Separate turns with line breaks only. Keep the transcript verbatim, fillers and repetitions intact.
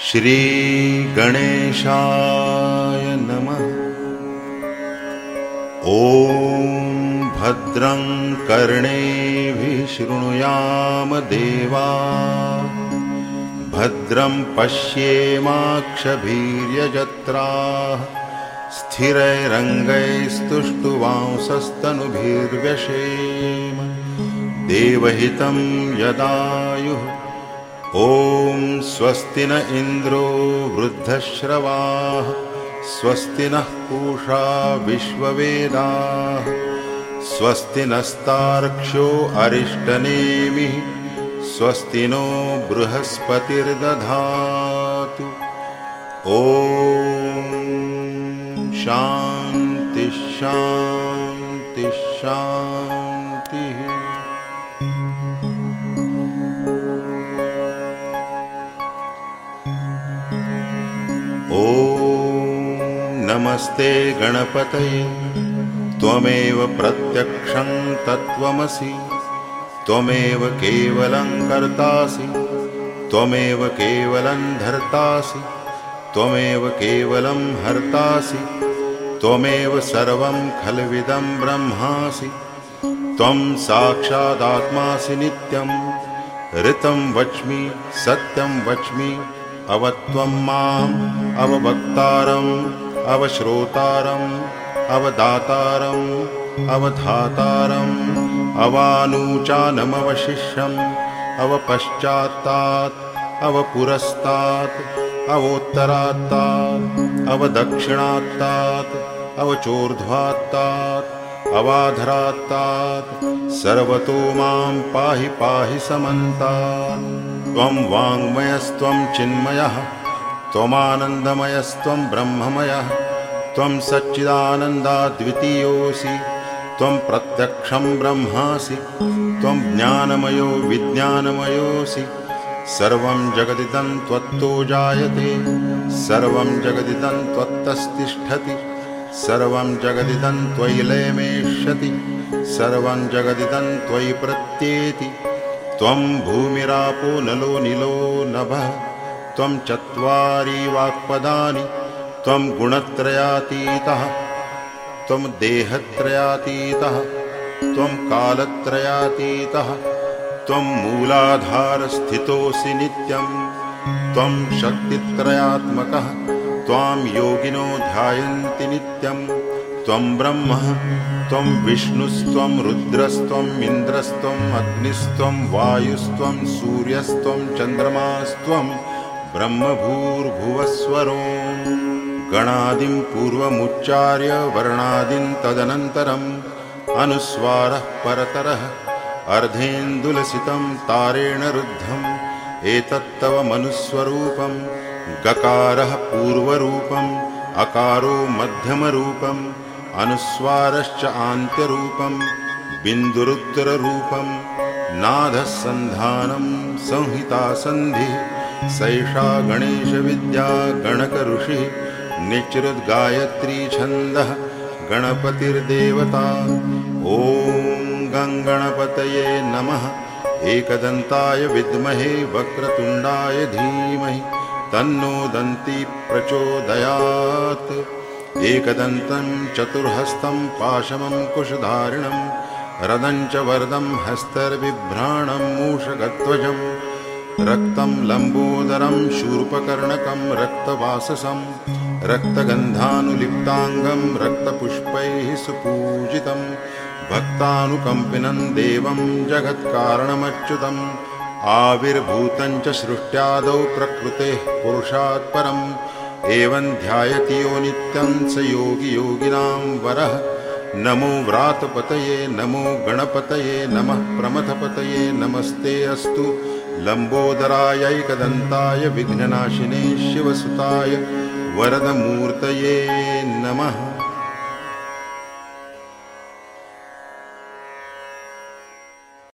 श्री गणेशाय नमः। ॐ भद्रं कर्णेभिः शृणुयाम देवाः, भद्रं पश्येमाक्षभिर्यजत्राः, स्थिरैरङ्गैस्तुष्टुवांसस्तनुभिर्व्यशेम देवहितं यदायुः। ॐ स्वस्ति न इन्द्रो वृद्धश्रवाः, स्वस्ति नः पूषा विश्ववेदाः, स्वस्ति नस्तार्क्ष्यो अरिष्टनेमिः, स्वस्ति नो बृहस्पतिर्दधातु। ॐ शान्ति शान्ति शान्तिः। ॐ नमस्ते गणपतये, त्वमेव प्रत्यक्षं तत्त्वमसि, त्वमेव केवलं कर्तासि, त्वमेव केवलं धर्तासि, त्वमेव केवलं हर्तासि, त्वमेव सर्वं खल्विदं ब्रह्मासि, त्वं साक्षादात्मासि नित्यं। ऋतं वच्मि सत्यं वच्मि, अवत्वं माम् अववक्तारम् अवश्रोतारम् अवदातारम् अवधातारम् अवानूचानमवशिष्यम् अवपश्चात्तात् अवपुरस्तात् अवोत्तरात्तात् अवदक्षिणात्तात् अवचोर्ध्वात्तात् अवाधरात्तात् सर्वतो मां पाहि पाहि समन्तात्। त्वं वाङ्मयस्त्वं चिन्मयः, त्वमानन्दमयस्त्वं ब्रह्ममयः, त्वं सच्चिदानन्दाद्वितीयोऽसि, त्वं प्रत्यक्षं ब्रह्मासि, त्वं ज्ञानमयो विज्ञानमयोऽसि। सर्वं जगदिदं त्वत्तो जायते, सर्वं जगदिदं त्वत्तस्तिष्ठति, सर्वं जगदिदं त्वयि लयमेष्यति, सर्वं जगदिदं त्वयि प्रत्येति। त्वं भूमिरापो नलो निलो नभः, त्वं चत्वारि वाक्पदानि, त्वं गुणत्रयातीतः, त्वं देहत्रयातीतः, त्वं कालत्रयातीतः, त्वं मूलाधारस्थितोऽसि नित्यं, त्वं शक्तित्रयात्मकः, त्वां योगिनो ध्यायन्ति नित्यं। त्वं ब्रह्म, त्वं विष्णुस्त्वं रुद्रस्त्वं इन्द्रस्त्वं अग्निस्त्वं वायुस्त्वं सूर्यस्त्वं चन्द्रमास्त्वं ब्रह्मभूर्भुवस्वरो। गणादिं पूर्वमुच्चार्य वर्णादिं तदनन्तरम् अनुस्वारः परतरः अर्धेन्दुलसितं तारेण रुद्धम् एतत्तव मनुस्वरूपं। गकारः पूर्वरूपम्, अकारो मध्यमरूपम्, अनुस्वारश्च आन्त्यरूपं, बिन्दुरुत्तररूपं, नादः सन्धानं संहिता सन्धिः। सैषा गणेशविद्या गणकऋषिः, निचृद्गायत्री छन्दः गणपतिर्देवता। ॐ गङ्गणपतये नमः। एकदन्ताय विद्महे वक्रतुण्डाय धीमहि तन्नो दन्ती प्रचोदयात्। एकदन्तं चतुर्हस्तं पाशमं कुशधारिणं, रदं च वरदं हस्तर्बिभ्राणं मूषकध्वजं, रक्तं लम्बोदरं शूर्पकर्णकं रक्तवाससं, रक्तगन्धानुलिप्ताङ्गं रक्तपुष्पैः सुपूजितं, भक्तानुकम्पिनं देवं जगत्कारणमच्युतम्। आविर्भूतं च सृष्ट्यादौ प्रकृतेः पुरुषात् परम्, एवं ध्यायति यो नित्यं स योगी योगिनां वरः। नमो व्रातपतये नमो गणपतये नमः प्रमथपतये नमस्ते अस्तु लम्बोदरायैकदन्ताय विघ्ननाशिने शिवसुताय वरदमूर्तये नमः।